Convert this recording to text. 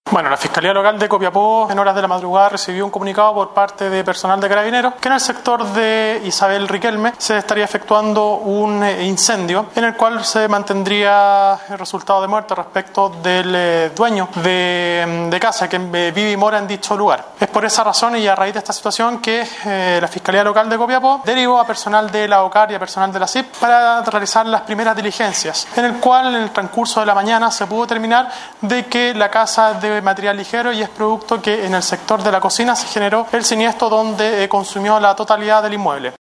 Bueno, la Fiscalía Local de Copiapó en horas de la madrugada recibió un comunicado por parte de personal de Carabineros que en el sector de Isabel Riquelme se estaría efectuando un incendio en el cual se mantendría el resultado de muerte respecto del dueño de casa que vive y mora en dicho lugar. Es por esa razón y a raíz de esta situación que la Fiscalía Local de Copiapó derivó a personal de la OCAR y a personal de la CIP para realizar las primeras diligencias, en el cual en el transcurso de la mañana se pudo determinar de que la casa de material ligero y es producto que en el sector de la cocina se generó el siniestro donde consumió la totalidad del inmueble.